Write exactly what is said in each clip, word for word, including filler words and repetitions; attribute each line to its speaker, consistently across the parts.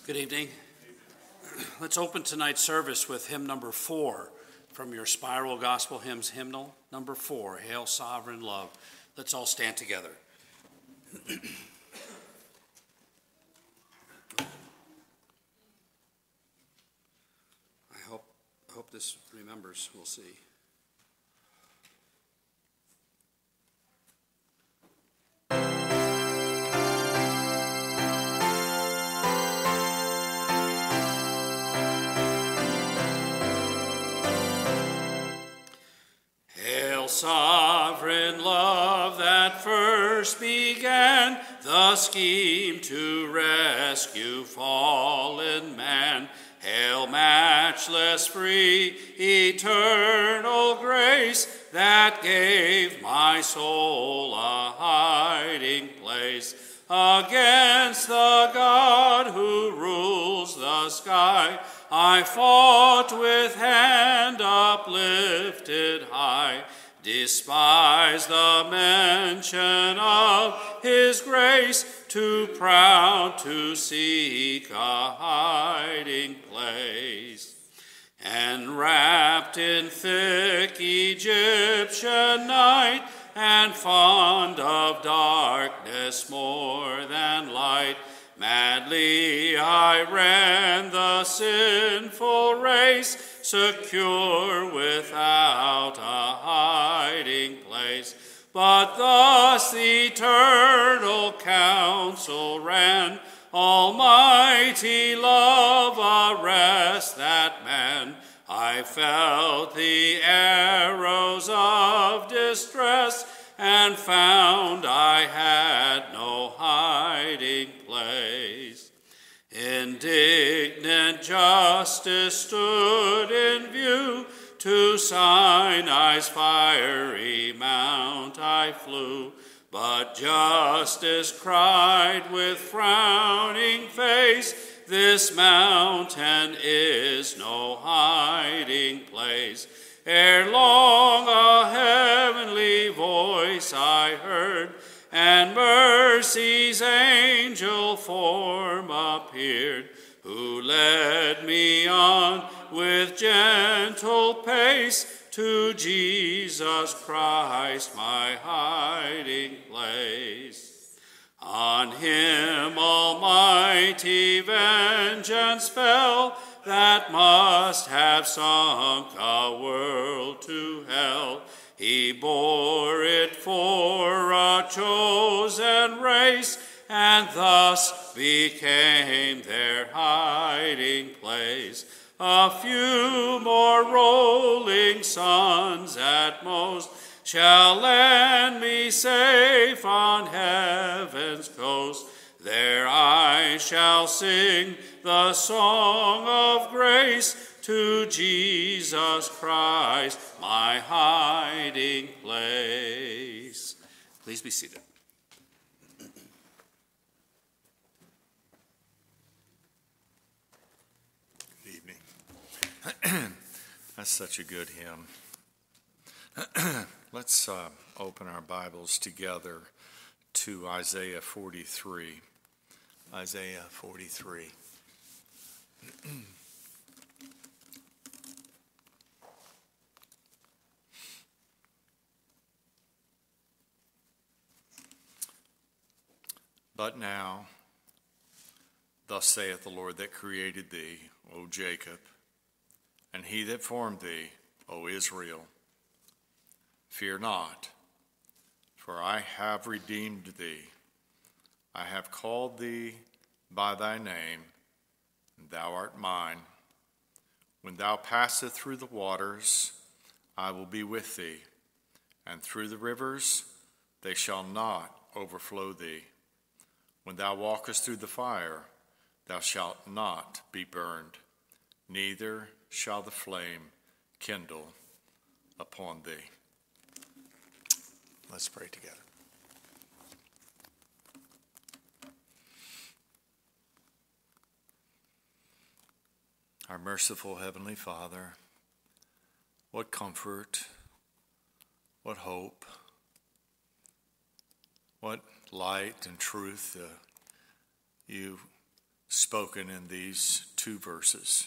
Speaker 1: Good evening. Let's open tonight's service with hymn number four from your Spiral Gospel Hymns hymnal, number four, Hail Sovereign Love. Let's all stand together. I hope, I hope this remembers, we'll see. Sovereign love that first began the scheme to rescue fallen man. Hail matchless free eternal grace that gave my soul a hiding place against the God who rules the sky. I fought with hand uplifted high, despise the mention of his grace, too proud to seek a hiding place. And wrapped in thick Egyptian night, and fond of darkness more than light, madly I ran the sinful race, secure without a hiding place. But thus the eternal counsel ran, Almighty love arrest that man. I felt the arrows of distress, and found I had no hiding place. Indignant justice stood in view, to Sinai's fiery mount I flew. But justice cried with frowning face, this mountain is no hiding place. Ere long a heavenly voice I heard, and mercy's angel form appeared, who led me on with gentle pace to Jesus Christ, my hiding place. On him almighty vengeance fell, that must have sunk a world to hell. He bore it for a chosen race, and thus became their hiding place. A few more rolling suns at most shall land me safe on heaven's coast. There I shall sing the song of grace to Jesus Christ, my hiding place. Please be seated.
Speaker 2: Good evening. That's such a good hymn. Let's uh, open our Bibles together to Isaiah forty-three. Isaiah forty-three. But now, thus saith the Lord that created thee, O Jacob, and he that formed thee, O Israel, fear not, for I have redeemed thee. I have called thee by thy name, and thou art mine. When thou passest through the waters, I will be with thee, and through the rivers, they shall not overflow thee. When thou walkest through the fire, thou shalt not be burned, neither shall the flame kindle upon thee. Let's pray together. Our merciful Heavenly Father, what comfort, what hope, what light and truth uh, you spoken in these two verses.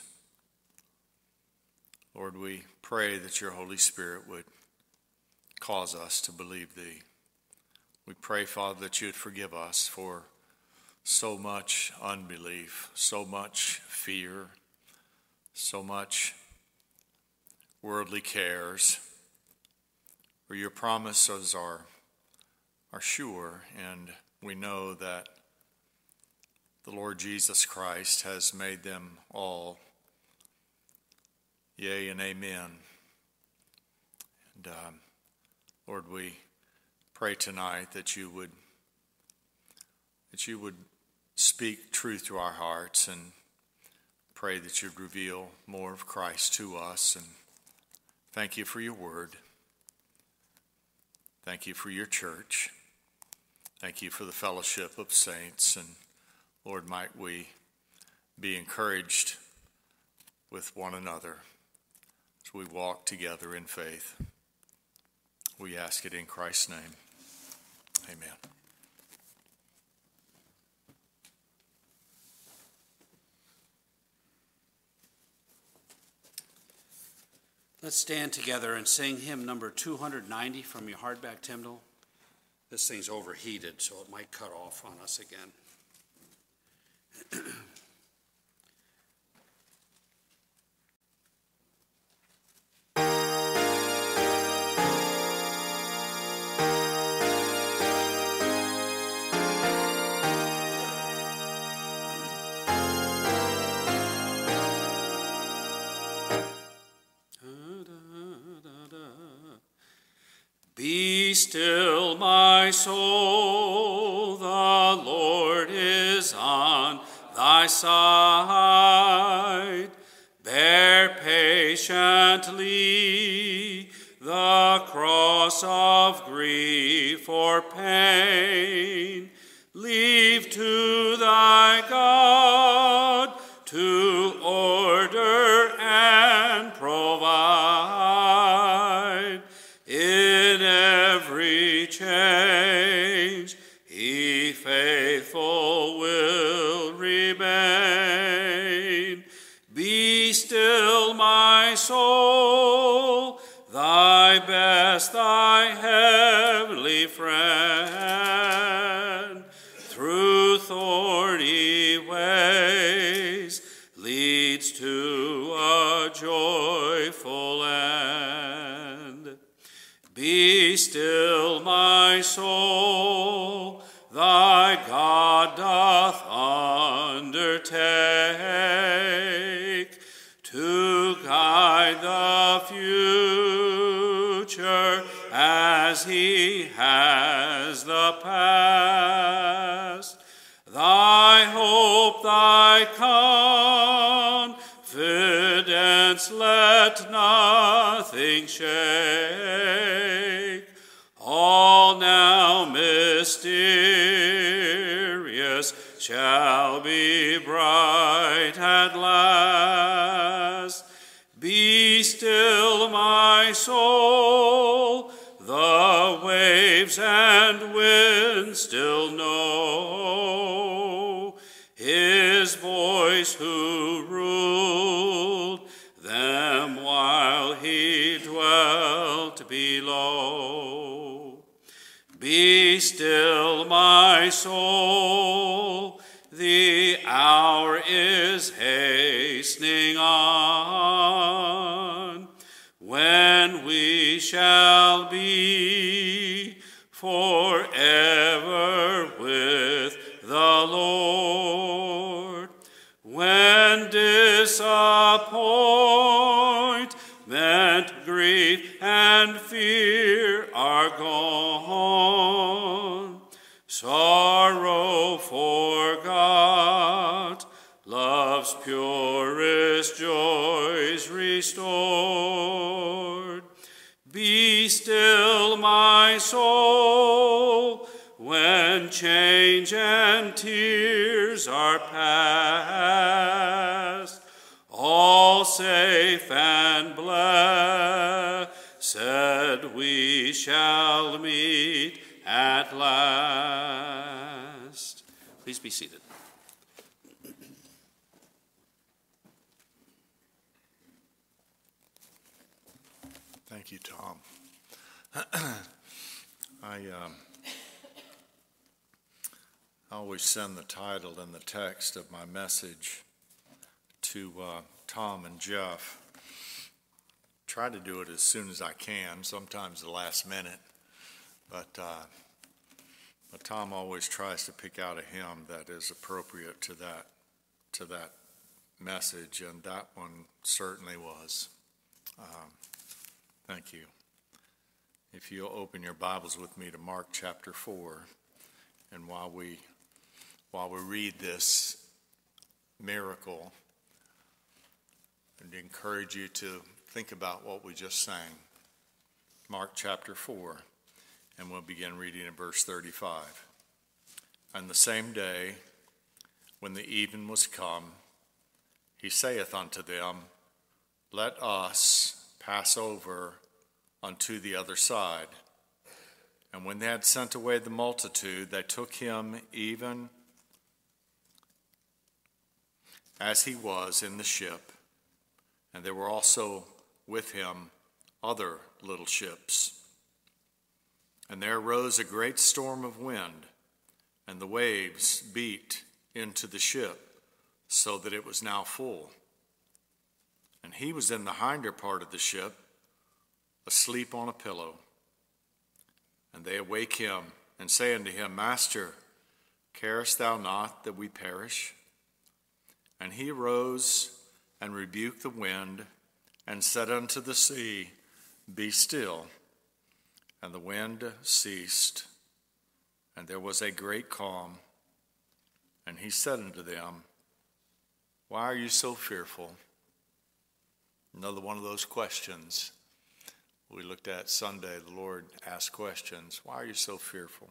Speaker 2: Lord, we pray that your Holy Spirit would cause us to believe thee. We pray, Father, that you would forgive us for so much unbelief, so much fear, so much worldly cares. For your promises are, are sure, and we know that the Lord Jesus Christ has made them all yea and amen. And um, Lord, we pray tonight that you would that you would speak truth to our hearts, and pray that you'd reveal more of Christ to us. And thank you for your word. Thank you for your church. Thank you for the fellowship of saints. And Lord, might we be encouraged with one another as we walk together in faith. We ask it in Christ's name. Amen.
Speaker 1: Let's stand together and sing hymn number two ninety from your hardback hymnal. This thing's overheated, so it might cut off on us again. Be still, my soul, the Lord is on thy side. Bear patiently the cross of grief or pain. Leave to thy God to order and provide. In every change, he faithful will remain. Be still, my soul, thy best, thy heavenly friend. Through thorny ways leads to a joyful end. Be still, my soul, thy God doth undertake to guide the future as he has the past. Thy hope, thy confidence, let nothing shake. All now mysterious shall be bright at last. Be still, my soul, the waves and winds still know his voice who ruled them while he dwelt below. Be still, my soul, the hour is hastening on, when we shall be forever with the Lord. When disappointment, grief, and fear are gone, sorrow forgot, love's purest joys restored. Be still, my soul, when change and tears are past. All safe and blessed we shall meet at last. Please be seated.
Speaker 2: Thank you, Tom. I um, always send the title and the text of my message to uh, Tom and Jeff. Try to do it as soon as I can, sometimes the last minute, but, uh, but Tom always tries to pick out a hymn that is appropriate to that to that message, and that one certainly was. Um, thank you. If you'll open your Bibles with me to Mark chapter four, and while we while we read this miracle, I'd encourage you to think about what we just sang. Mark chapter four, and we'll begin reading in verse thirty-five. And the same day, when the even was come, he saith unto them, Let us pass over unto the other side. And when they had sent away the multitude, they took him even as he was in the ship. And there were also with him other little ships. And there arose a great storm of wind, and the waves beat into the ship, so that it was now full. And he was in the hinder part of the ship, asleep on a pillow. And they awake him, and say unto him, Master, carest thou not that we perish? And he arose and rebuked the wind, and said unto the sea, Be still. And the wind ceased, and there was a great calm. And he said unto them, Why are you so fearful? Another one of those questions we looked at Sunday. The Lord asked questions. Why are you so fearful?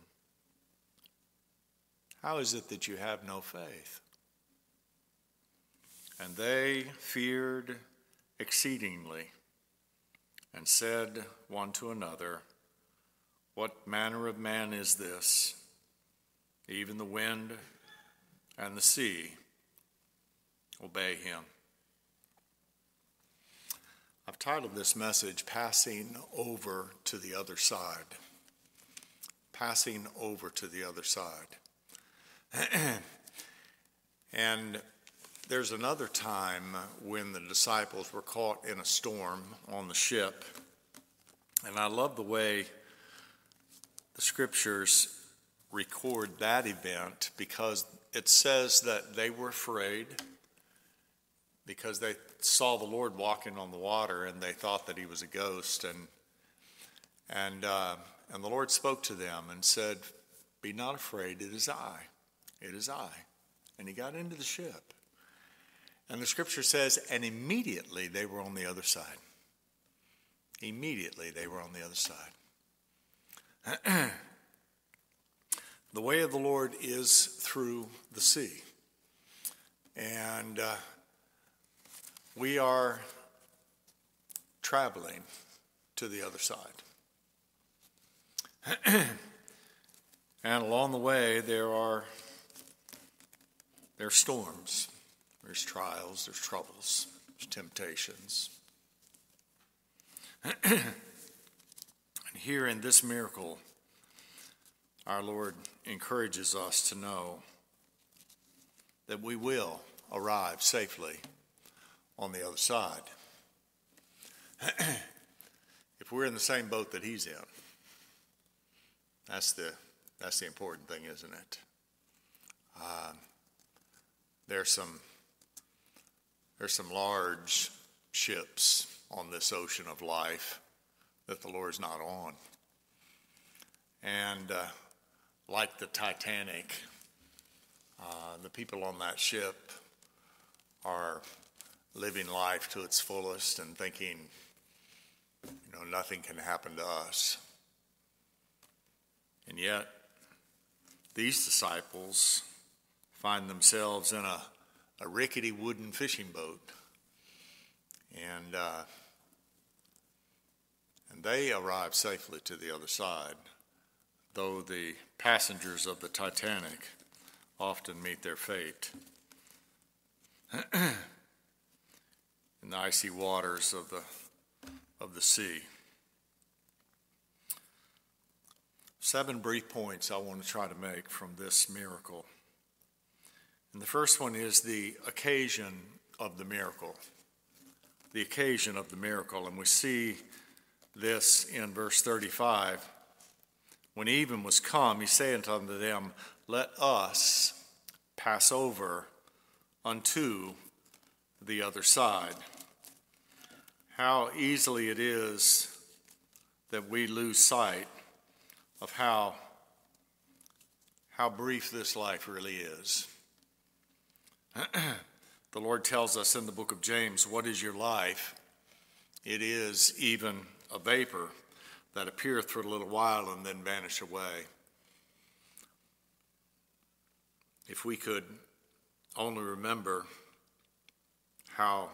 Speaker 2: How is it that you have no faith? And they feared exceedingly, and said one to another, What manner of man is this? Even the wind and the sea obey him. I've titled this message, Passing Over to the Other Side. Passing over to the other side. And there's another time when the disciples were caught in a storm on the ship. And I love the way the scriptures record that event, because it says that they were afraid because they saw the Lord walking on the water, and they thought that he was a ghost. And and uh, and the Lord spoke to them and said, Be not afraid, it is I. It is I. And he got into the ship. And the scripture says, and immediately they were on the other side. Immediately they were on the other side. The way of the Lord is through the sea. And uh, we are traveling to the other side. And along the way, there are there are storms, there's trials, there's troubles, there's temptations. And here in this miracle, our Lord encourages us to know that we will arrive safely on the other side. If we're in the same boat that he's in, that's the that's the important thing, isn't it? Uh, there's some there's some large ships on this ocean of life that the Lord's not on. And uh, like the Titanic, uh, the people on that ship are living life to its fullest and thinking, you know, nothing can happen to us. And yet, these disciples find themselves in a, a rickety wooden fishing boat. And uh, and they arrive safely to the other side, though the passengers of the Titanic often meet their fate in the icy waters of the of the sea. seven brief points I want to try to make from this miracle. And the first one is the occasion of the miracle. The occasion of the miracle. And we see this in verse thirty-five. When even was come, he saith unto them, let us pass over unto the other side. How easily it is that we lose sight of how, how brief this life really is. The Lord tells us in the book of James, what is your life? It is even a vapor that appeareth for a little while and then vanish away. If we could only remember how,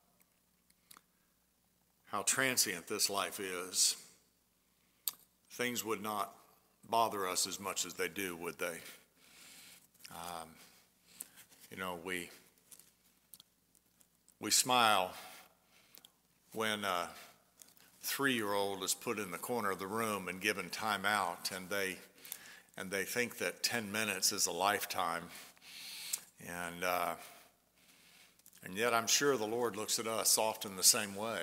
Speaker 2: how transient this life is, things would not bother us as much as they do, would they? Um, you know, we we smile when a three-year-old is put in the corner of the room and given time out, and they and they think that ten minutes is a lifetime. And uh, and yet I'm sure the Lord looks at us often the same way.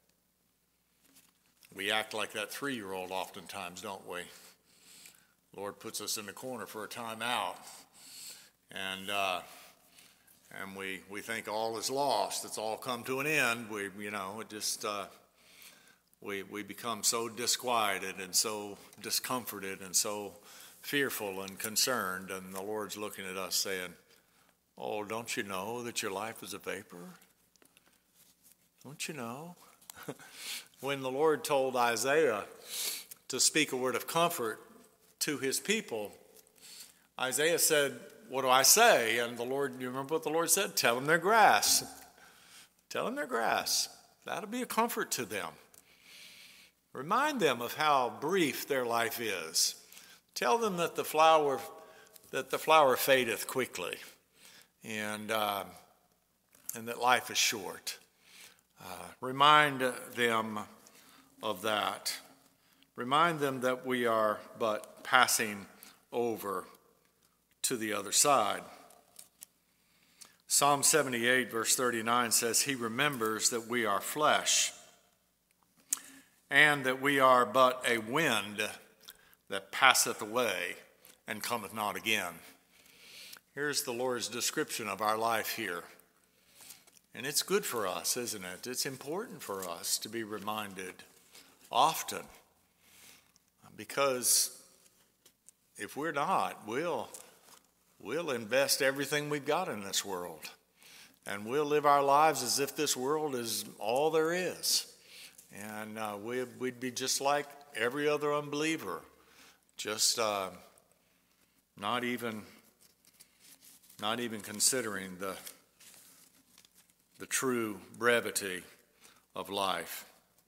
Speaker 2: We act like that three-year-old oftentimes, don't we? The Lord puts us in the corner for a time out, and uh, and we we think all is lost. It's all come to an end. We you know it just uh, we we become so disquieted and so discomforted and so fearful and concerned, and the Lord's looking at us saying, oh, don't you know that your life is a vapor? Don't you know? When the Lord told Isaiah to speak a word of comfort to his people, Isaiah said, what do I say? And the Lord, you remember what the Lord said? Tell them they're grass. Tell them they're grass. That'll be a comfort to them. Remind them of how brief their life is. Tell them that the flower that the flower fadeth quickly, and uh, and that life is short. Uh, remind them of that. Remind them that we are but passing over to the other side. Psalm seventy-eight, verse thirty-nine says, he remembers that we are flesh, and that we are but a wind that passeth away and cometh not again. Here's the Lord's description of our life here. And it's good for us, isn't it? It's important for us to be reminded often, because if we're not, we'll, we'll invest everything we've got in this world, and we'll live our lives as if this world is all there is. And uh, we, we'd be just like every other unbeliever, just uh, not even, not even considering the the true brevity of life.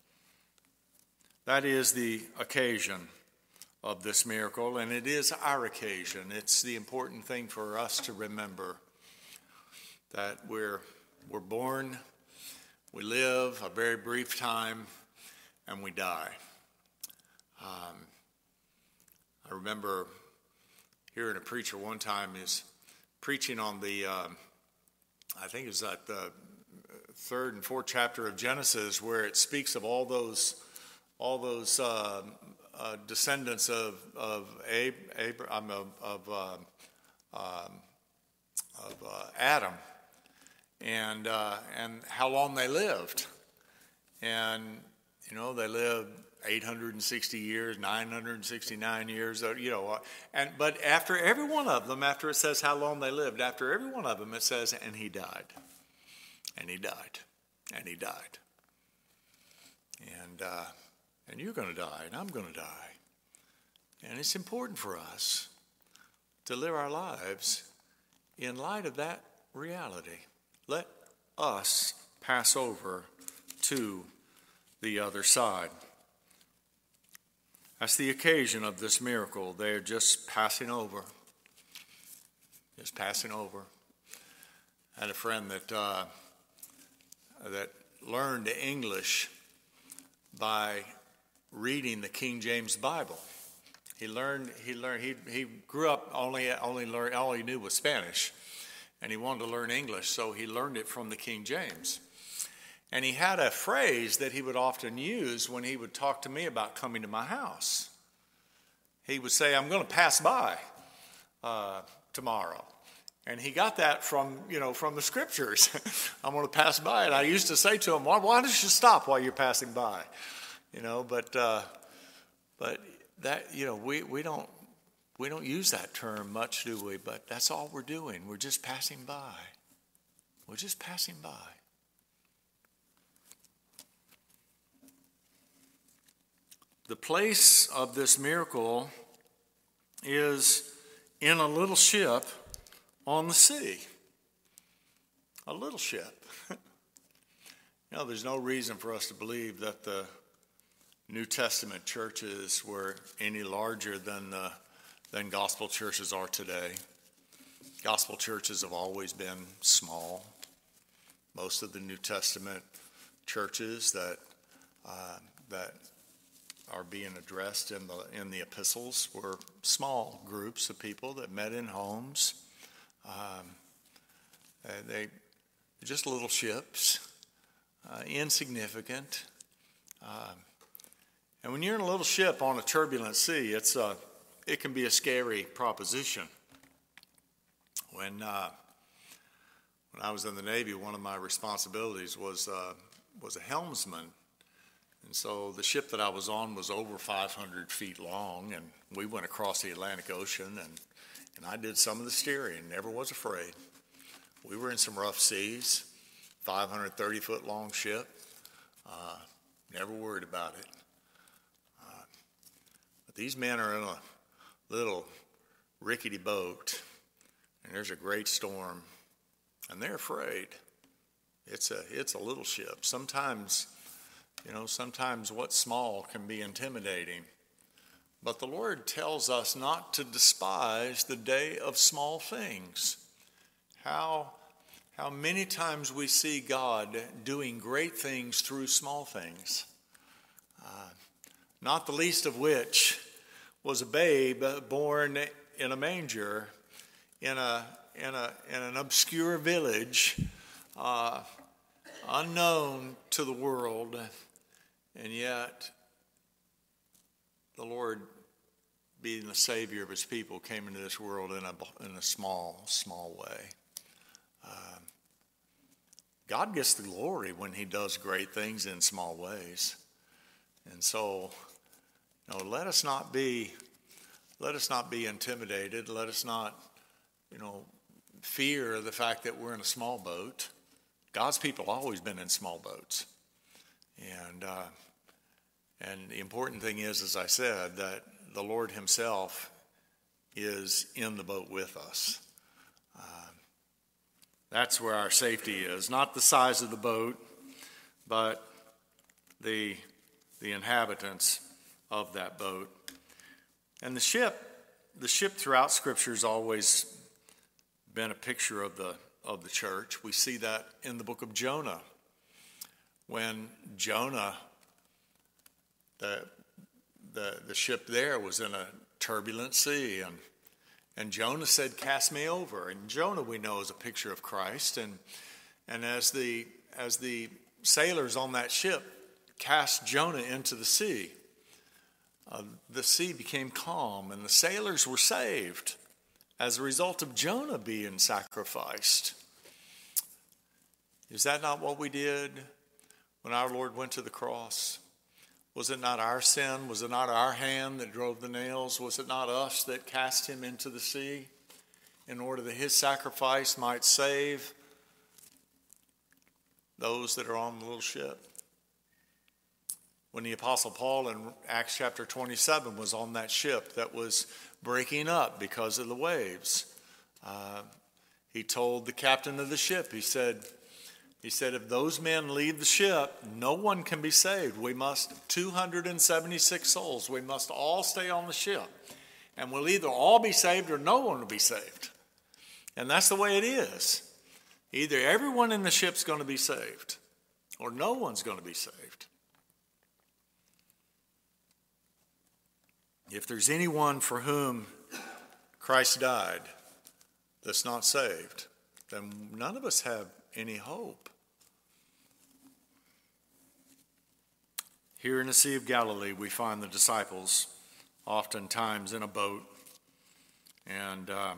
Speaker 2: That is the occasion of this miracle, and it is our occasion. It's the important thing for us to remember, that we're we're born, we live a very brief time, and we die. Um, I remember hearing a preacher one time is preaching on the, uh, I think it's at the third and fourth chapter of Genesis, where it speaks of all those, all those uh, uh, descendants of of Ab- Abraham of of, uh, um, of uh, Adam, and uh, and how long they lived, and you know they lived eight hundred sixty years, nine hundred sixty-nine years, you know, and but after every one of them, after it says how long they lived, after every one of them, it says, and he died. And he died, and he died. And uh, and you're going to die, and I'm going to die. And it's important for us to live our lives in light of that reality. Let us pass over to the other side. That's the occasion of this miracle. They're just passing over. Just passing over. I had a friend that... Uh, that learned English by reading the King James Bible. He learned. He learned. He he grew up only only learned. All he knew was Spanish, and he wanted to learn English, so he learned it from the King James. And he had a phrase that he would often use when he would talk to me about coming to my house. He would say, "I'm going to pass by uh, tomorrow," and he got that from you know from the scriptures. I'm going to pass by, and I used to say to him, "Why, why don't you stop while you're passing by?" You know, but uh, but that you know we we don't we don't use that term much, do we? But that's all we're doing. We're just passing by. We're just passing by. The place of this miracle is in a little ship on the sea. A little ship. You know, there's no reason for us to believe that the New Testament churches were any larger than the, than gospel churches are today. Gospel churches have always been small. Most of the New Testament churches that uh, that are being addressed in the in the epistles were small groups of people that met in homes. Um, they just little ships, uh, insignificant. Um, and when you're in a little ship on a turbulent sea, it's a it can be a scary proposition. When uh, when I was in the Navy, one of my responsibilities was uh, was a helmsman. And so the ship that I was on was over five hundred feet long, and we went across the Atlantic Ocean, and, and I did some of the steering, never was afraid. We were in some rough seas, five hundred thirty foot long ship, uh, never worried about it. Uh, but these men are in a little rickety boat, and there's a great storm, and they're afraid. It's a, it's a little ship. Sometimes... You know, sometimes what's small can be intimidating. But the Lord tells us not to despise the day of small things. How, how many times we see God doing great things through small things. Uh, not the least of which was a babe born in a manger in, a, in, a, in an obscure village, uh, unknown to the world. And yet, the Lord, being the Savior of His people, came into this world in a, in a small, small way. Uh, God gets the glory when He does great things in small ways. And so, you know, let us not be, let us not be intimidated. Let us not, you know, fear the fact that we're in a small boat. God's people have always been in small boats. And uh, and the important thing is, as I said, that the Lord Himself is in the boat with us. Uh, that's where our safety is, not the size of the boat, but the the inhabitants of that boat. And the ship, the ship throughout Scripture has always been a picture of the of the church. We see that in the book of Jonah. When Jonah, the, the the ship there was in a turbulent sea, and and Jonah said, "Cast me over." And Jonah, we know, is a picture of Christ. And and as the as the sailors on that ship cast Jonah into the sea, uh, the sea became calm, and the sailors were saved as a result of Jonah being sacrificed. Is that not what we did when our Lord went to the cross? Was it not our sin? Was it not our hand that drove the nails? Was it not us that cast Him into the sea in order that His sacrifice might save those that are on the little ship? When the Apostle Paul in Acts chapter twenty-seven was on that ship that was breaking up because of the waves, uh, he told the captain of the ship, he said, He said, if those men leave the ship, no one can be saved. We must, two hundred seventy-six souls, we must all stay on the ship. And we'll either all be saved or no one will be saved. And that's the way it is. Either everyone in the ship's going to be saved or no one's going to be saved. if there's anyone for whom Christ died that's not saved, then none of us have any hope. Here in the Sea of Galilee, we find the disciples oftentimes in a boat, and uh,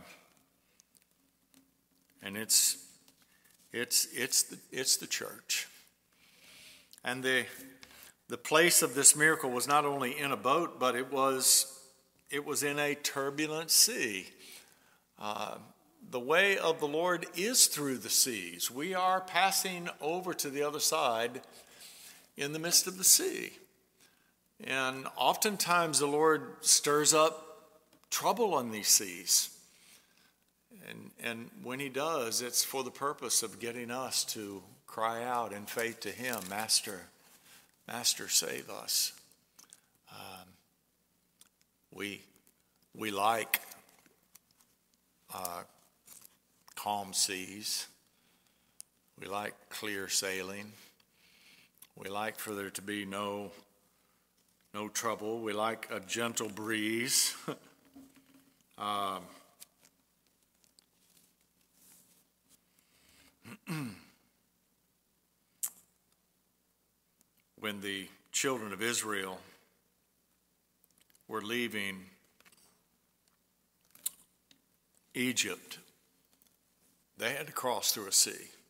Speaker 2: and it's it's it's the, it's the church. And the the place of this miracle was not only in a boat, but it was it was in a turbulent sea. Uh, the way of the Lord is through the seas. We are passing over to the other side in the midst of the sea. And oftentimes the Lord stirs up trouble on these seas. And, and when he does, it's for the purpose of getting us to cry out in faith to him, Master, Master, save us. Um, we, we like uh, calm seas. We like clear sailing. We like for there to be no, no trouble. We like a gentle breeze. um, when the children of Israel were leaving Egypt, they had to cross through a sea.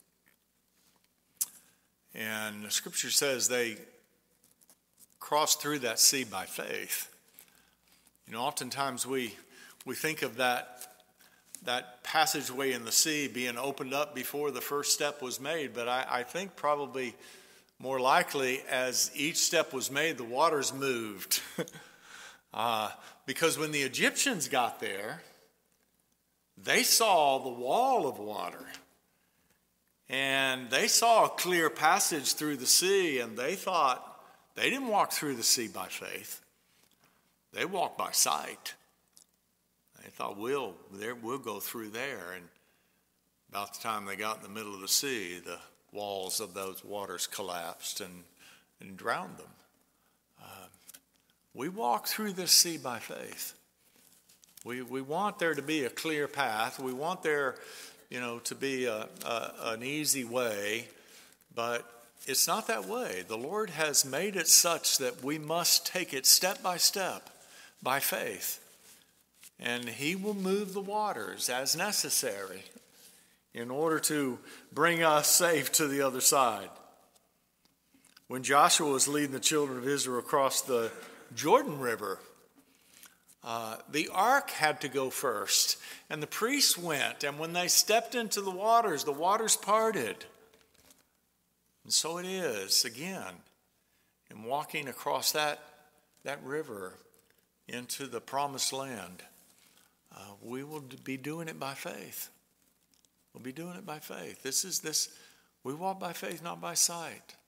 Speaker 2: And the scripture says they crossed through that sea by faith. You know, oftentimes we we think of that that passageway in the sea being opened up before the first step was made, but I, I think probably more likely as each step was made, the waters moved. uh, because when the Egyptians got there, they saw the wall of water. And they saw a clear passage through the sea, and they thought, they didn't walk through the sea by faith. They walked by sight. They thought, we'll, there, we'll go through there. And about the time they got in the middle of the sea, the walls of those waters collapsed and, and drowned them. Uh, we walk through this sea by faith. We, we want there to be a clear path. We want there, you know, to be a, a, an easy way, but it's not that way. The Lord has made it such that we must take it step by step by faith. And he will move the waters as necessary in order to bring us safe to the other side. When Joshua was leading the children of Israel across the Jordan River, Uh, the ark had to go first, and the priests went, and when they stepped into the waters, the waters parted. And so it is, again, in walking across that, that river into the promised land. Uh, we will be doing it by faith. We'll be doing it by faith. This is this, we walk by faith, not by sight.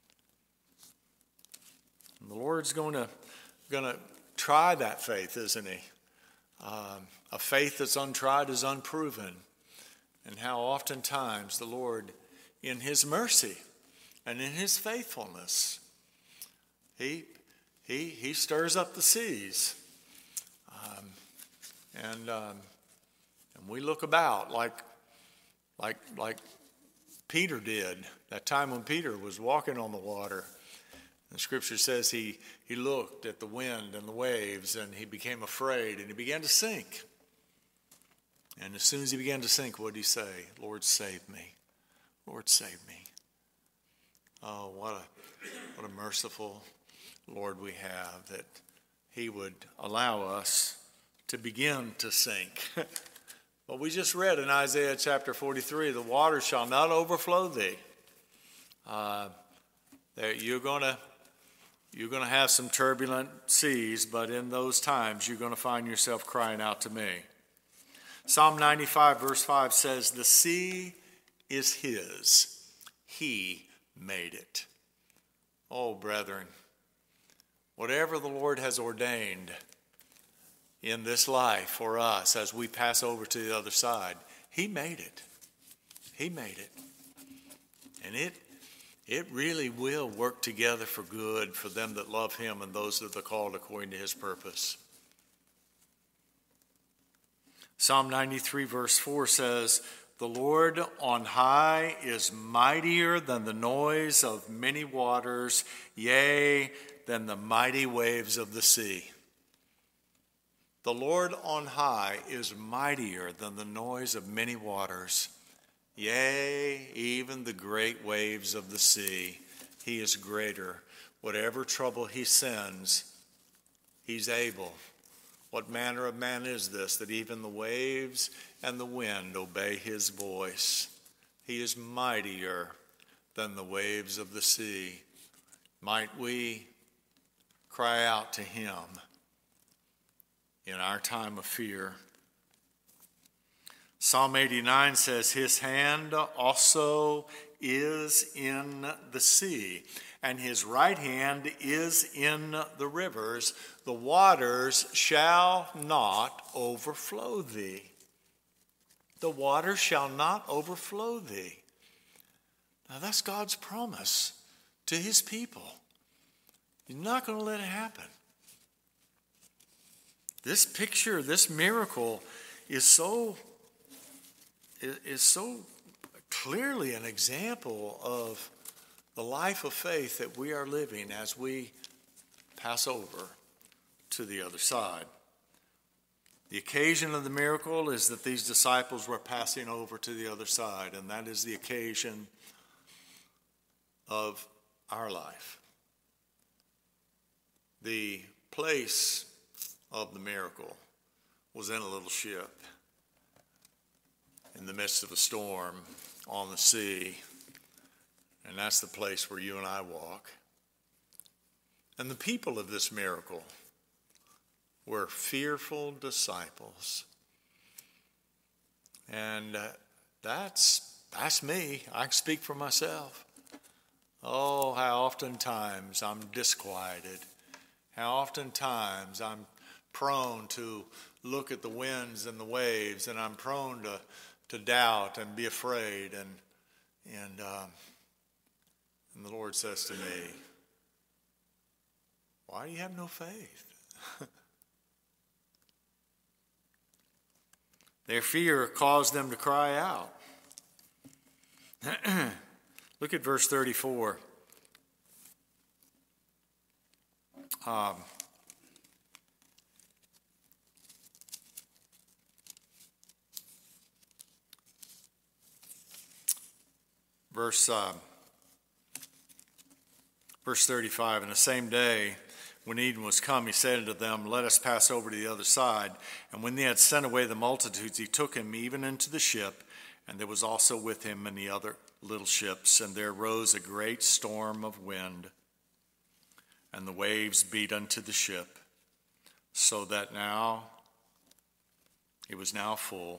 Speaker 2: And the Lord's going to, going to try that faith, isn't he? Um, a faith that's untried is unproven. And how oftentimes the Lord, in his mercy and in his faithfulness, he he he stirs up the seas. Um, and um, and we look about like like like Peter did that time when Peter was walking on the water. The scripture says he, he looked at the wind and the waves, and he became afraid, and he began to sink. And as soon as he began to sink, what did he say? Lord, save me. Lord, save me. Oh, what a, what a merciful Lord we have, that he would allow us to begin to sink. Well, we just read in Isaiah chapter forty-three, the water shall not overflow thee. Uh, that you're going to You're going to have some turbulent seas, but in those times, you're going to find yourself crying out to me. Psalm ninety-five, verse five says, the sea is his. He made it. Oh, brethren, whatever the Lord has ordained in this life for us as we pass over to the other side, he made it. He made it. And it It really will work together for good for them that love him and those that are called according to his purpose. Psalm ninety-three verse four says, "The Lord on high is mightier than the noise of many waters, yea, than the mighty waves of the sea." The Lord on high is mightier than the noise of many waters, yea, even the great waves of the sea. He is greater. Whatever trouble he sends, he's able. What manner of man is this, that even the waves and the wind obey his voice? He is mightier than the waves of the sea. Might we cry out to him in our time of fear? Psalm eighty-nine says, "His hand also is in the sea, and his right hand is in the rivers. The waters shall not overflow thee." The waters shall not overflow thee. Now that's God's promise to his people. He's not going to let it happen. This picture, this miracle is so, is so clearly an example of the life of faith that we are living as we pass over to the other side. The occasion of the miracle is that these disciples were passing over to the other side, and that is the occasion of our life. The place of the miracle was in a little ship in the midst of a storm on the sea, and that's the place where you and I walk. And the people of this miracle were fearful disciples. And uh, that's that's me. I can speak for myself. Oh, how oftentimes I'm disquieted. How oftentimes I'm prone to look at the winds and the waves, and I'm prone to, to doubt and be afraid. And and um, and the Lord says to me, "Why do you have no faith?" Their fear caused them to cry out. Look at verse thirty-four. Um, verse, uh, verse thirty-five, "In the same day, when Eden was come, he said unto them, Let us pass over to the other side. And when they had sent away the multitudes, he took him even into the ship, and there was also with him many other little ships. And there rose a great storm of wind, and the waves beat unto the ship, so that now it was now full.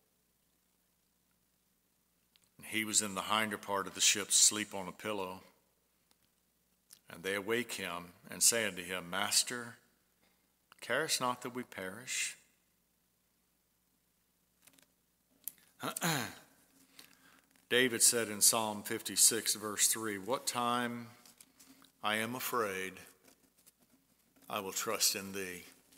Speaker 2: And he was in the hinder part of the ship, asleep on a pillow. And they awake him, and say unto him, Master, carest not that we perish? David said in Psalm fifty-six, verse three, What time I am afraid, I will trust in thee.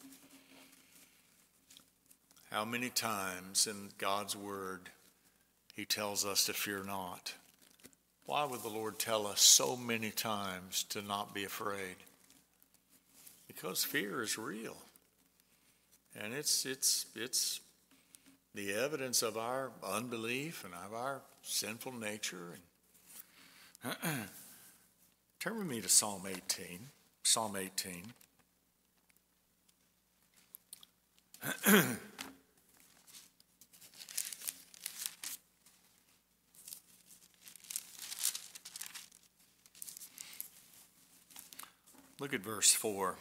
Speaker 2: How many times in God's word he tells us to fear not? Why would the Lord tell us so many times to not be afraid? Because fear is real. And it's it's it's the evidence of our unbelief and of our sinful nature. Turn with me to Psalm eighteen. Psalm eighteen. Look at verse four.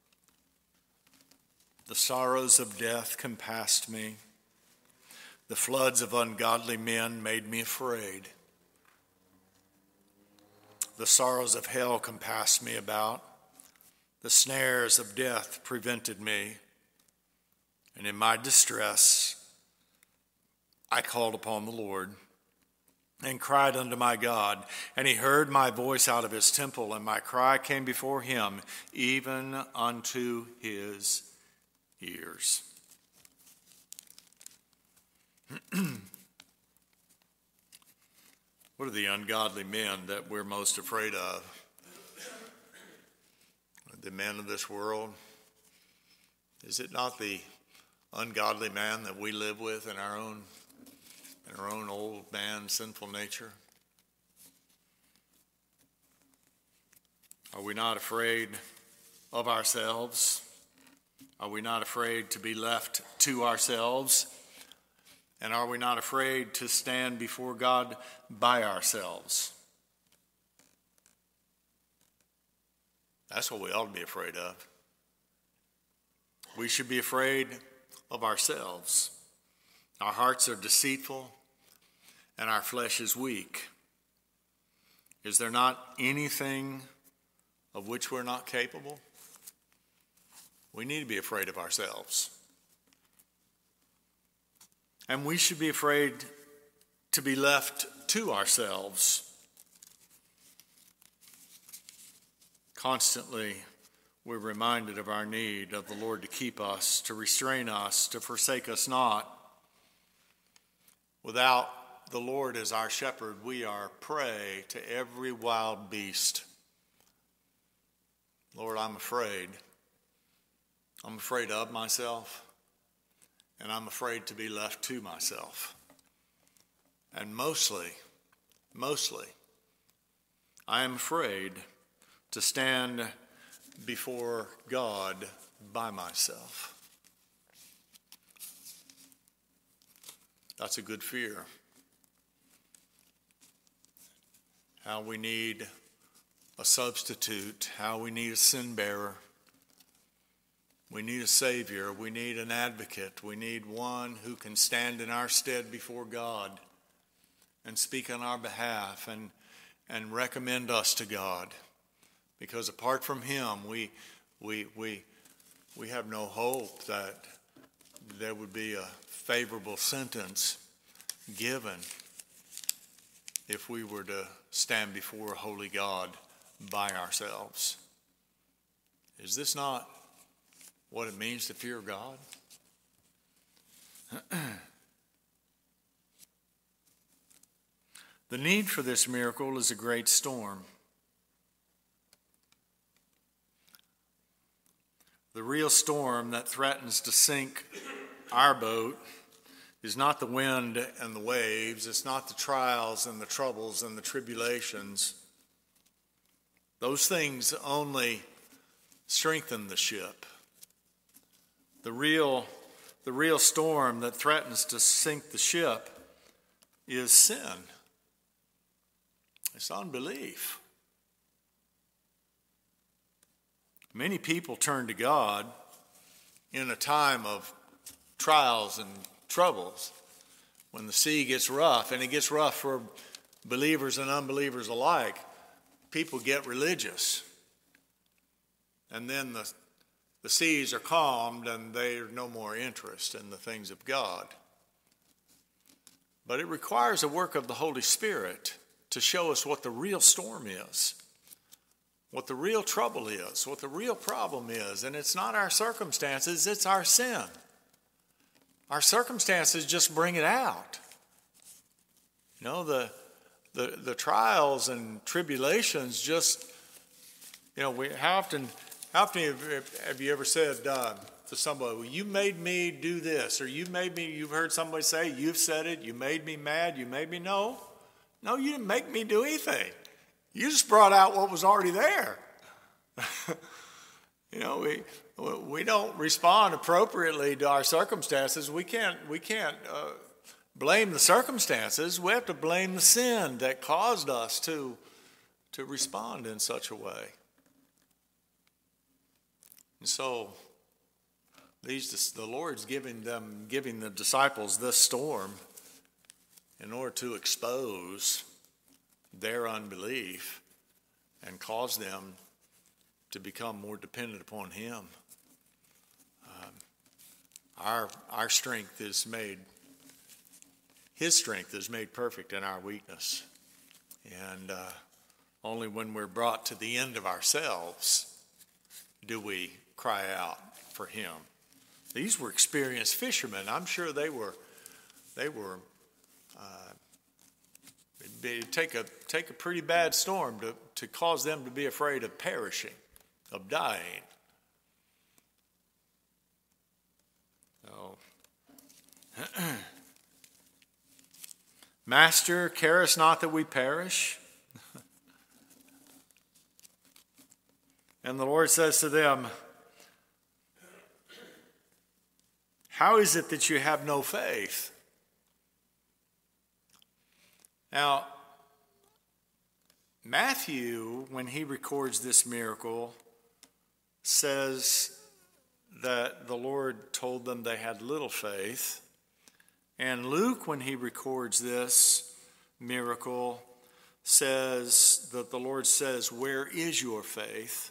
Speaker 2: The sorrows of death compassed me. The floods of ungodly men made me afraid. The sorrows of hell compassed me about. The snares of death prevented me. And in my distress, I called upon the Lord and cried unto my God, and he heard my voice out of his temple, and my cry came before him, even unto his ears. What are the ungodly men that we're most afraid of? The men of this world? Is it not the ungodly man that we live with in our own, in our own old man sinful nature? Are we not afraid of ourselves? Are we not afraid to be left to ourselves? And are we not afraid to stand before God by ourselves? That's what we ought to be afraid of. We should be afraid of ourselves. Our hearts are deceitful and our flesh is weak. Is there not anything of which we're not capable? We need to be afraid of ourselves. And we should be afraid to be left to ourselves. Constantly, we're reminded of our need of the Lord to keep us, to restrain us, to forsake us not. Without the Lord as our shepherd, we are prey to every wild beast. Lord, I'm afraid. I'm afraid of myself, and I'm afraid to be left to myself. And mostly, mostly, I am afraid to stand before God by myself. That's a good fear. How we need a substitute, how we need a sin bearer. We need a Savior. We need an advocate. We need one who can stand in our stead before God and speak on our behalf and, and recommend us to God. Because apart from him, we, we, we, we have no hope that there would be a favorable sentence given if we were to stand before a holy God by ourselves. Is this not what it means to fear God? The need for this miracle is a great storm. The real storm that threatens to sink our boat is not the wind and the waves. It's not the trials and the troubles and the tribulations. Those things only strengthen the ship. The real, the real storm that threatens to sink the ship is sin. It's unbelief. Many people turn to God in a time of trials and troubles, when the sea gets rough, and it gets rough for believers and unbelievers alike. People get religious, and then the The seas are calmed and there's no more interest in the things of God. But it requires a work of the Holy Spirit to show us what the real storm is, what the real trouble is, what the real problem is. And it's not our circumstances, it's our sin. Our circumstances just bring it out. You know, the, the, the trials and tribulations just, you know, we, how often... How often have you ever said uh, to somebody, well, you made me do this, or you made me, you've heard somebody say, you've said it, you made me mad, you made me, no. No, you didn't make me do anything. You just brought out what was already there. You know, we we don't respond appropriately to our circumstances. We can't, we can't uh, blame the circumstances. We have to blame the sin that caused us to, to respond in such a way. And so, these the Lord's giving them, giving the disciples this storm in order to expose their unbelief and cause them to become more dependent upon Him. Um, our our strength is made, His strength is made perfect in our weakness, and uh, only when we're brought to the end of ourselves do we cry out for Him. These were experienced fishermen. I'm sure they were they were, uh, it'd, be, it'd take a take a pretty bad storm to, to cause them to be afraid of perishing, of dying. So, Master, carest not that we perish. And the Lord says to them, how is it that you have no faith? Now, Matthew, when he records this miracle, says that the Lord told them they had little faith. And Luke, when he records this miracle, says that the Lord says, where is your faith?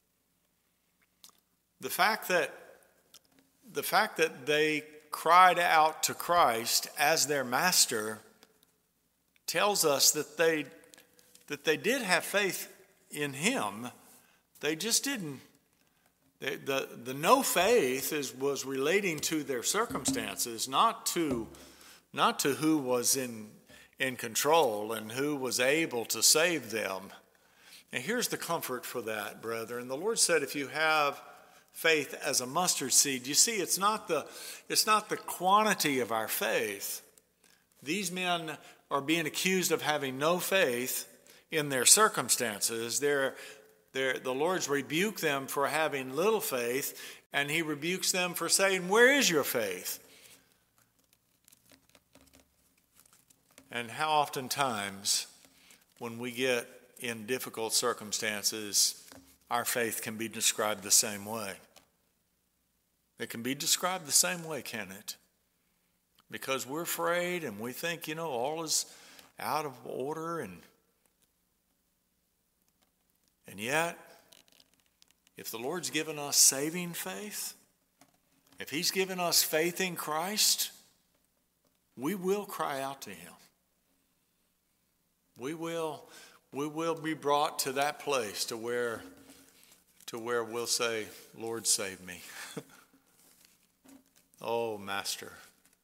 Speaker 2: The fact that the fact that they cried out to Christ as their master tells us that they that they did have faith in him. They just didn't. They, the the no faith is was relating to their circumstances, not to not to who was in in control and who was able to save them. And here's the comfort for that, brethren. The Lord said, if you have faith as a mustard seed, you see, it's not the it's not the quantity of our faith. These men are being accused of having no faith in their circumstances. They're, they're, the Lord's rebuked them for having little faith, and he rebukes them for saying, where is your faith? And how oftentimes when we get in difficult circumstances, our faith can be described the same way. It can be described the same way, can it? Because we're afraid and we think, you know, all is out of order, and and yet, if the Lord's given us saving faith, if he's given us faith in Christ, we will cry out to him. We will, we will be brought to that place to where, to where we'll say, Lord, save me. Oh, Master.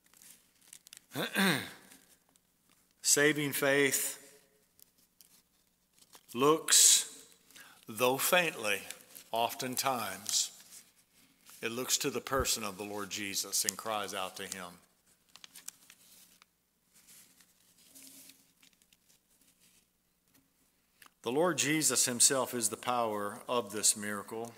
Speaker 2: Saving faith looks, though faintly, oftentimes, it looks to the person of the Lord Jesus and cries out to him. The Lord Jesus himself is the power of this miracle.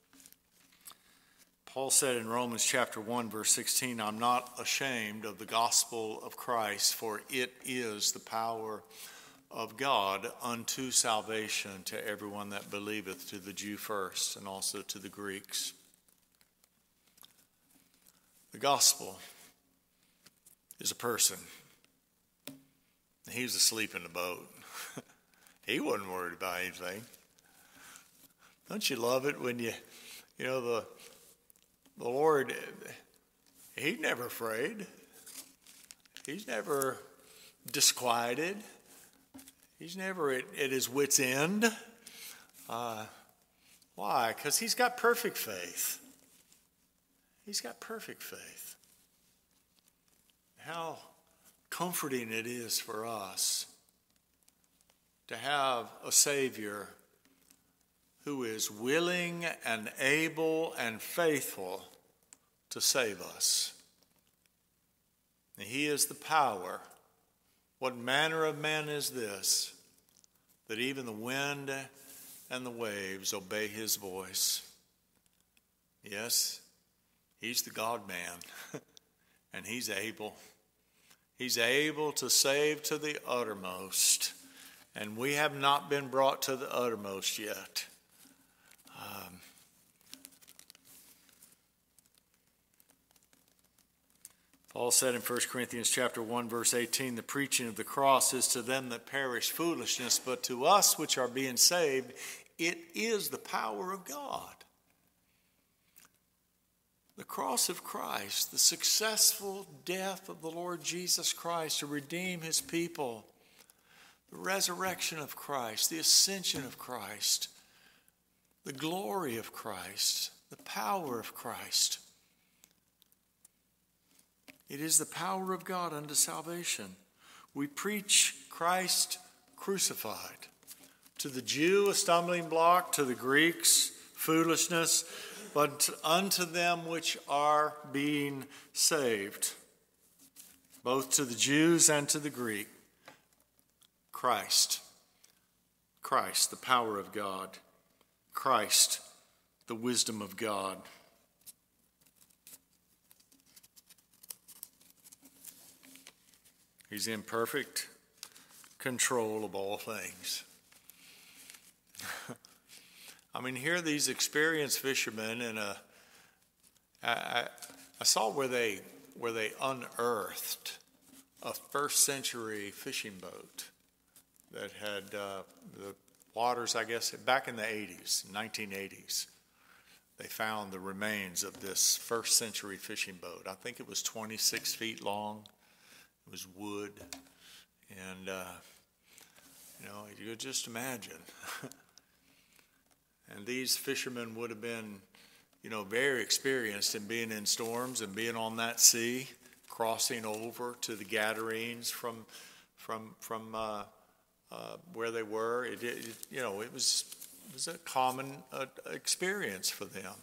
Speaker 2: Paul said in Romans chapter one, verse sixteen, I'm not ashamed of the gospel of Christ, for it is the power of God unto salvation to everyone that believeth, to the Jew first, and also to the Greeks. The gospel is a person. He was asleep in the boat. He wasn't worried about anything. Don't you love it when you, you know, the the Lord, he's never afraid. He's never disquieted. He's never at, at his wit's end. Uh, why? Because he's got perfect faith. He's got perfect faith. How comforting it is for us to have a Savior who is willing and able and faithful to save us. And he is the power. What manner of man is this, that even the wind and the waves obey his voice? Yes, he's the God-man, and he's able. He's able to save to the uttermost, and we have not been brought to the uttermost yet. Um, Paul said in First Corinthians chapter one, verse eighteen, the preaching of the cross is to them that perish foolishness, but to us which are being saved, it is the power of God. The cross of Christ, the successful death of the Lord Jesus Christ to redeem his people, the resurrection of Christ, the ascension of Christ, the glory of Christ, the power of Christ. It is the power of God unto salvation. We preach Christ crucified. To the Jew, a stumbling block, to the Greeks, foolishness, but unto them which are being saved, both to the Jews and to the Greek, Christ. Christ, the power of God. Christ, the wisdom of God. He's in perfect control of all things. I mean, here are these experienced fishermen, and a, I, I, I saw where they where they unearthed a first century fishing boat that had uh, the waters, I guess, back in the eighties, nineteen eighties. They found the remains of this first century fishing boat. I think it was twenty-six feet long. It was wood. And, uh, you know, you could just imagine. And these fishermen would have been, you know, very experienced in being in storms and being on that sea, crossing over to the Gadarenes from from from uh, uh, where they were. It, it, you know, it was it was a common uh, experience for them.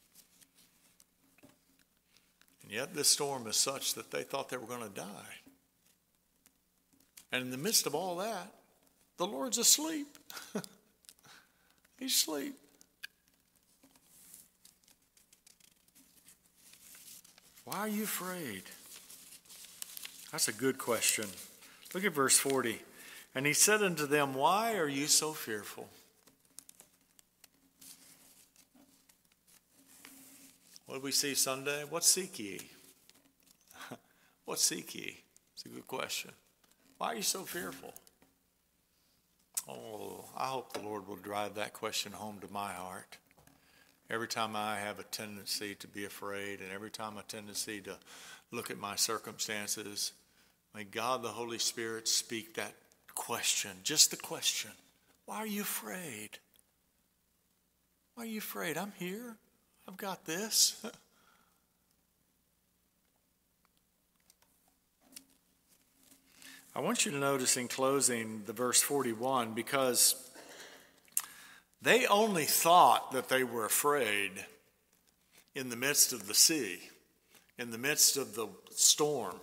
Speaker 2: And yet this storm is such that they thought they were going to die. And in the midst of all that, the Lord's asleep. He's asleep. Why are you afraid? That's a good question. Look at verse forty. And he said unto them, why are you so fearful? What did we see Sunday? What seek ye? What seek ye? It's a good question. Why are you so fearful? Oh, I hope the Lord will drive that question home to my heart. Every time I have a tendency to be afraid, and every time a tendency to look at my circumstances, may God the Holy Spirit speak that question, just the question. Why are you afraid? Why are you afraid? I'm here. I've got this. I want you to notice in closing the verse forty-one, because they only thought that they were afraid in the midst of the sea, in the midst of the storm.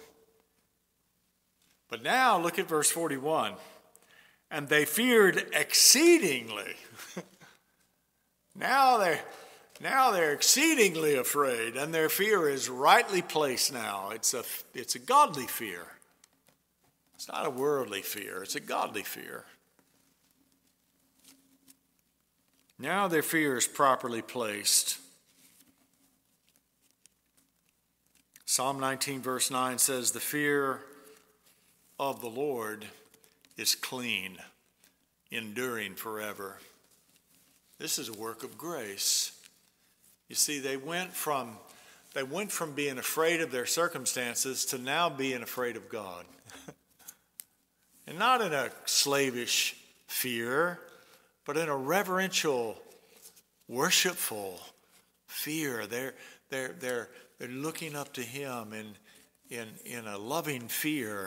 Speaker 2: But now look at verse forty-one. And they feared exceedingly. now they're now they're exceedingly afraid, and their fear is rightly placed now. It's a it's a godly fear. It's not a worldly fear, it's a godly fear. Now their fear is properly placed. Psalm nineteen verse nine says, the fear of the Lord is clean, enduring forever. This is a work of grace. You see, they went from they went from being afraid of their circumstances to now being afraid of God. And not in a slavish fear, but in a reverential, worshipful fear. They're, they're, they're, they're looking up to him in, in, in a loving fear.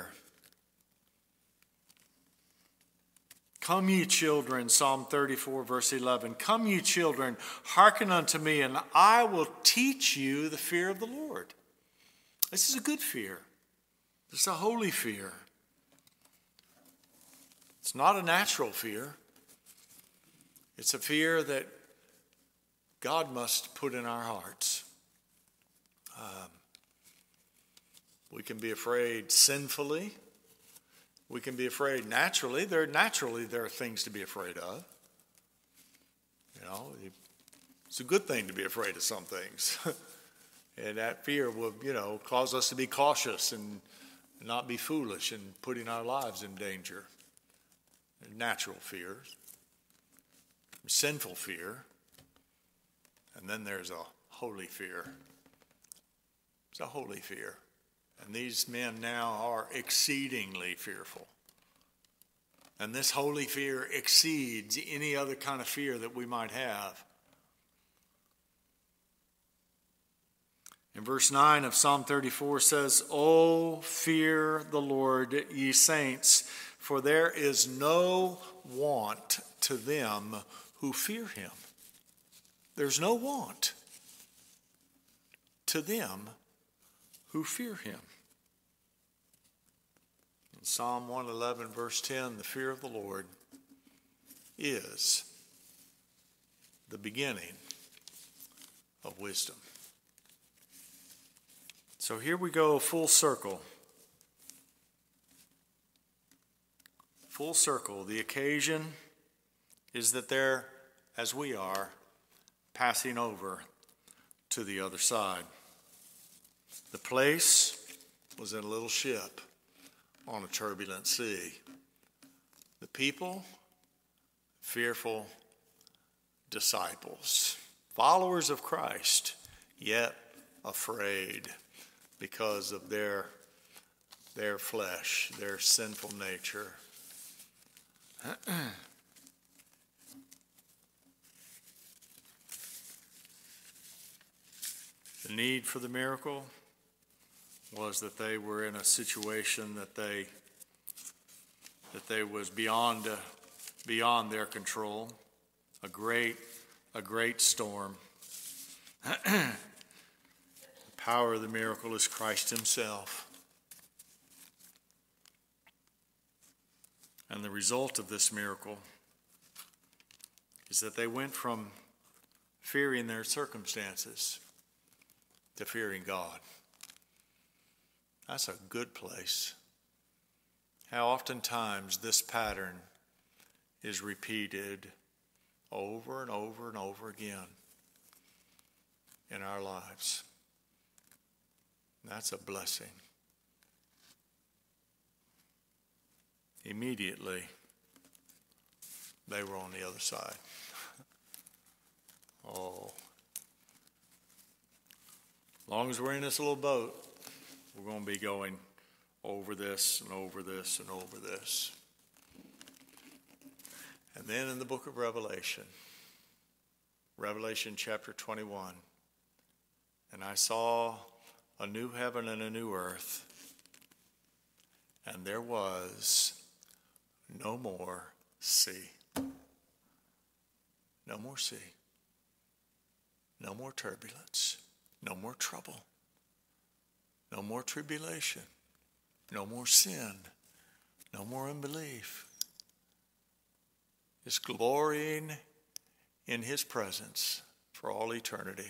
Speaker 2: Come ye children, Psalm thirty-four, verse eleven. Come ye children, hearken unto me, and I will teach you the fear of the Lord. This is a good fear. This is a holy fear. It's not a natural fear. It's a fear that God must put in our hearts. Um, we can be afraid sinfully. We can be afraid naturally. There naturally there are things to be afraid of. You know, it's a good thing to be afraid of some things. And that fear will, you know, cause us to be cautious and not be foolish in putting our lives in danger. Natural fears, sinful fear, and then there's a holy fear. It's a holy fear. And these men now are exceedingly fearful. And this holy fear exceeds any other kind of fear that we might have. In verse nine of Psalm thirty-four says, "O fear the Lord, ye saints, for there is no want to them who fear him." There's no want to them who fear him. In Psalm one eleven, verse ten, the fear of the Lord is the beginning of wisdom. So here we go full circle. Full circle. The occasion is that they're, as we are, passing over to the other side. The place was in a little ship on a turbulent sea. The people, fearful disciples, followers of Christ, yet afraid because of their, their flesh, their sinful nature. The need for the miracle was that they were in a situation that they that they was beyond uh, beyond their control, a great a great storm. The power of the miracle is Christ himself. And the result of this miracle is that they went from fearing their circumstances to fearing God. That's a good place. How oftentimes this pattern is repeated over and over and over again in our lives. That's a blessing. Immediately, they were on the other side. Oh. As long as we're in this little boat, we're going to be going over this and over this and over this. And then in the book of Revelation, Revelation chapter twenty-one, and I saw a new heaven and a new earth, and there was no more sea. No more sea. No more turbulence. No more trouble. No more tribulation. No more sin. No more unbelief. It's glorying in his presence for all eternity.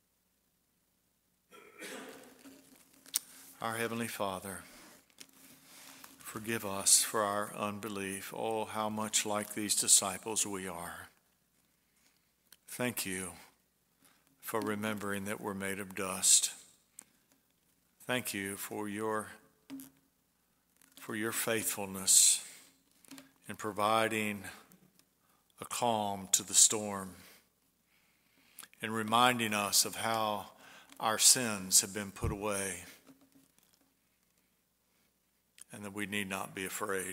Speaker 2: Our Heavenly Father, forgive us for our unbelief. Oh, how much like these disciples we are. Thank you for remembering that we're made of dust. Thank you for your, for your faithfulness in providing a calm to the storm and reminding us of how our sins have been put away and that we need not be afraid.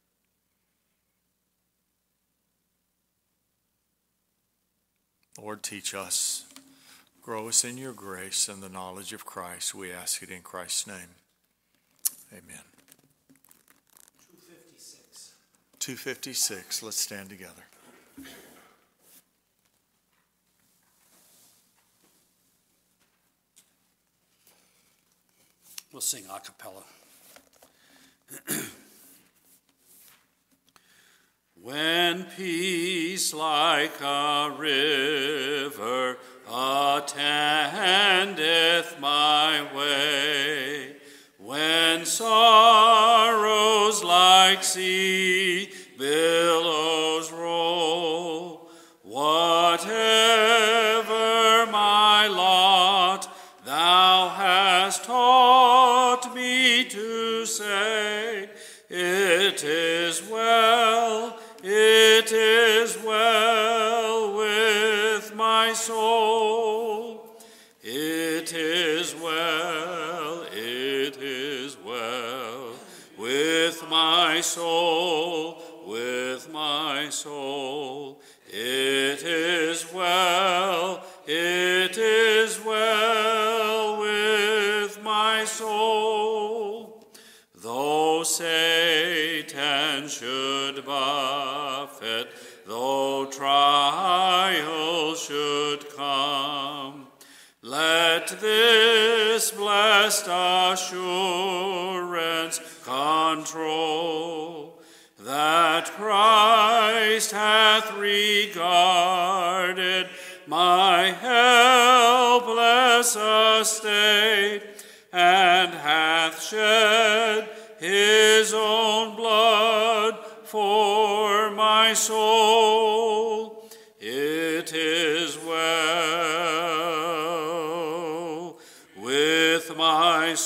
Speaker 2: Lord, teach us. Grow us in your grace and the knowledge of Christ. We ask it in Christ's name. Amen.
Speaker 1: two fifty-six.
Speaker 2: two fifty-six. Let's stand together.
Speaker 1: We'll sing a cappella. When peace like a river attendeth my way, when sorrows like sea billows roll, whatever my lot, thou hast taught me to say, it is well, it is well with my soul. It is well, it is well with my soul, with my soul. It is well, it is well with it, though trial should come. Let this blessed assurance control, that Christ hath regarded my helpless estate, and hath shed his own blood for my soul. It is well with my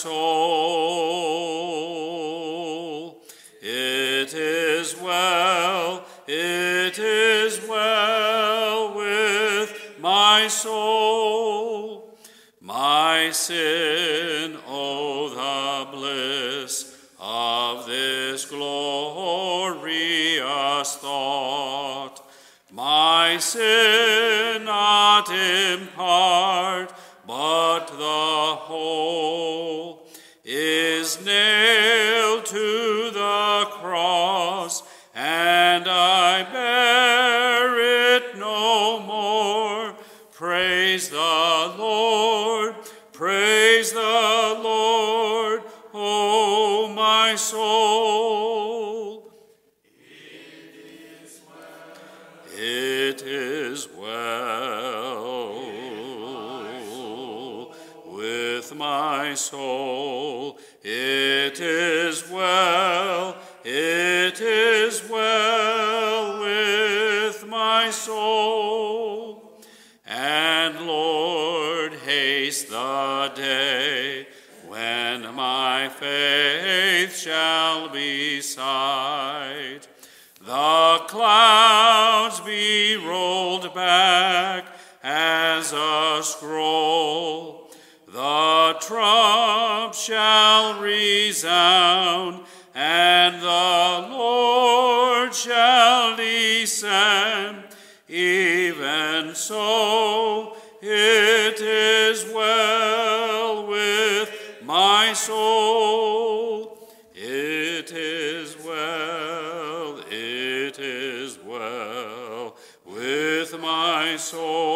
Speaker 1: soul. It is well, it is well with my soul. My sin, oh, the bliss of this glorious thought. My sin not in part, but the whole, is nailed to the cross, and I bear it no more. Praise the Lord, praise the Lord, O my soul. It is well, it is well with my soul. It is well, it is well with my soul. And Lord, haste the day when my faith shall be sight. The clouds be rolled back as a scroll. The trump shall resound, and the Lord shall descend. Even so, it is well with my soul. It is well, it is well with my soul.